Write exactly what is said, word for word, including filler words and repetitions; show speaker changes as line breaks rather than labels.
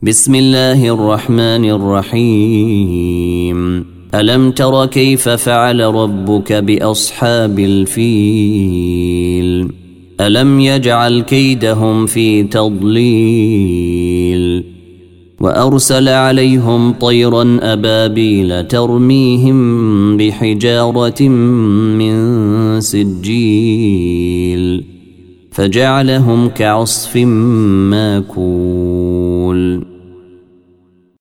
بسم الله الرحمن الرحيم. ألم تر كيف فعل ربك بأصحاب الفيل؟ ألم يجعل كيدهم في تضليل وأرسل عليهم طيرا أبابيل ترميهم بحجارة من سجيل فجعلهم كعصف ماكول.